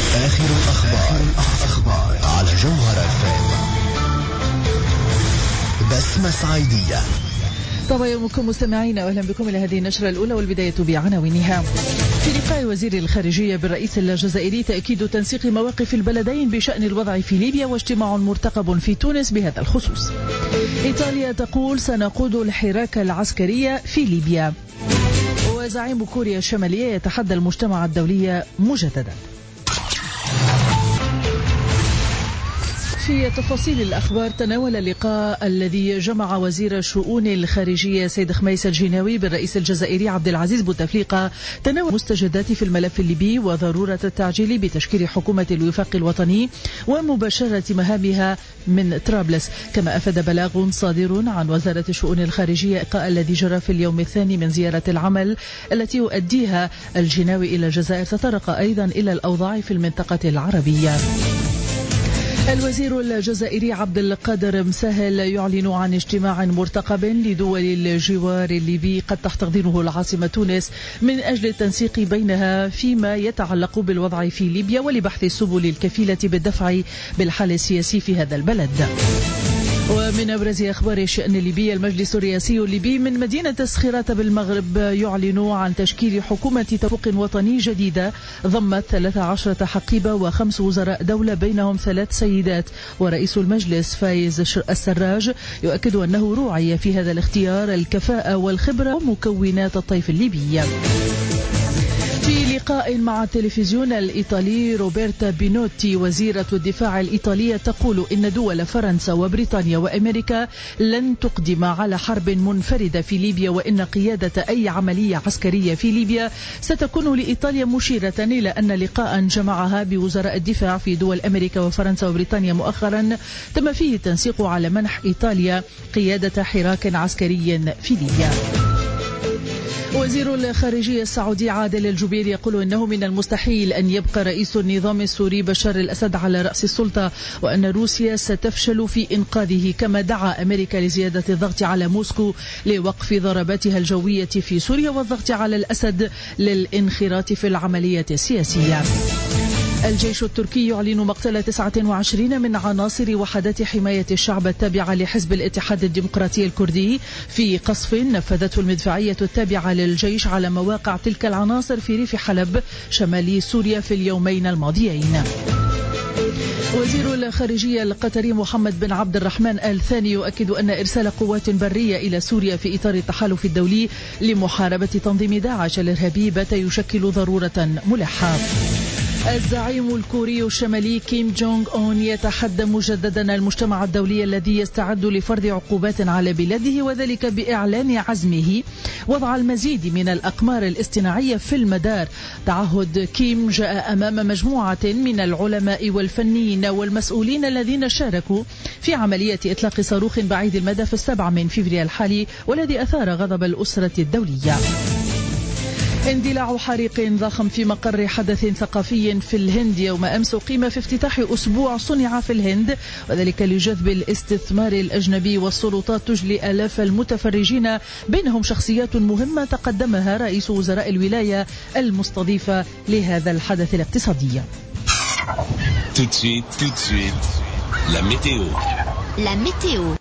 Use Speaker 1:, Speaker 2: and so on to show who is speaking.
Speaker 1: آخر الأخبار على جوهرة FM. بسمة صعيدية.
Speaker 2: طبعا يومكم مستمعين، واهلا بكم الى هذه النشرة الاولى والبداية بعناوينها. في لقاء وزير الخارجية بالرئيس الجزائري تأكيد تنسيق مواقف البلدين بشأن الوضع في ليبيا، واجتماع مرتقب في تونس بهذا الخصوص. إيطاليا تقول سنقود الحراك العسكرية في ليبيا. وزعيم كوريا الشمالية يتحدى المجتمع الدولي مجددا. في تفاصيل الأخبار، تناول اللقاء الذي جمع وزير الشؤون الخارجية سيد خميس الجناوي بالرئيس الجزائري عبد العزيز بوتفليقة تناول مستجدات في الملف الليبي وضرورة التعجيل بتشكيل حكومة الوفاق الوطني ومباشرة مهامها من طرابلس. كما أفاد بلاغ صادر عن وزارة الشؤون الخارجية اللقاء الذي جرى في اليوم الثاني من زيارة العمل التي يؤديها الجناوي إلى الجزائر تطرق أيضا إلى الأوضاع في المنطقة العربية. الوزير الجزائري عبد القادر مسهل يعلن عن اجتماع مرتقب لدول الجوار الليبي قد تحتضنه العاصمة تونس من أجل التنسيق بينها فيما يتعلق بالوضع في ليبيا ولبحث السبل الكفيلة بالدفع بالحال السياسي في هذا البلد. ومن أبرز أخبار الشأن الليبي، المجلس الرئاسي الليبي من مدينة سخيرات بالمغرب يعلن عن تشكيل حكومة توافق وطني جديدة ضمت 13 حقيبة و5 وزراء دولة بينهم 3 سيدات. ورئيس المجلس فايز السراج يؤكد أنه روعي في هذا الاختيار الكفاءة والخبرة ومكونات الطيف الليبي. في لقاء مع التلفزيون الإيطالي، روبرتا بينوتي وزيرة الدفاع الإيطالية تقول إن دول فرنسا وبريطانيا وأمريكا لن تقدم على حرب منفردة في ليبيا، وإن قيادة أي عملية عسكرية في ليبيا ستكون لإيطاليا، مشيرة إلى أن لقاء جمعها بوزراء الدفاع في دول أمريكا وفرنسا وبريطانيا مؤخرا تم فيه التنسيق على منح إيطاليا قيادة حراك عسكري في ليبيا. وزير الخارجية السعودي عادل الجبير يقول إنه من المستحيل أن يبقى رئيس النظام السوري بشار الأسد على رأس السلطة، وأن روسيا ستفشل في إنقاذه. كما دعا أمريكا لزيادة الضغط على موسكو لوقف ضرباتها الجوية في سوريا والضغط على الأسد للانخراط في العملية السياسية. الجيش التركي يعلن مقتل 29 من عناصر وحدات حماية الشعب التابعة لحزب الاتحاد الديمقراطي الكردي في قصف نفذته المدفعية التابعة للجيش على مواقع تلك العناصر في ريف حلب شمال سوريا في اليومين الماضيين. وزير الخارجية القطري محمد بن عبد الرحمن آل ثاني يؤكد أن إرسال قوات برية إلى سوريا في إطار التحالف الدولي لمحاربة تنظيم داعش الإرهابي بات يشكل ضرورة ملحة. الزعيم الكوري الشمالي كيم جونغ أون يتحدى مجددا المجتمع الدولي الذي يستعد لفرض عقوبات على بلاده، وذلك بإعلان عزمه وضع المزيد من الأقمار الاصطناعية في المدار. تعهد كيم جاء أمام مجموعة من العلماء والفنيين والمسؤولين الذين شاركوا في عملية إطلاق صاروخ بعيد المدى في 7 من فبراير الحالي، والذي أثار غضب الأسرة الدولية. اندلاع حريق ضخم في مقر حدث ثقافي في الهند يوم أمس قيم في افتتاح أسبوع صنع في الهند، وذلك لجذب الاستثمار الأجنبي، والسلطات تجلي آلاف المتفرجين بينهم شخصيات مهمة تقدمها رئيس وزراء الولاية المستضيفة لهذا الحدث الاقتصادي.
Speaker 3: Tout de suite, la météo.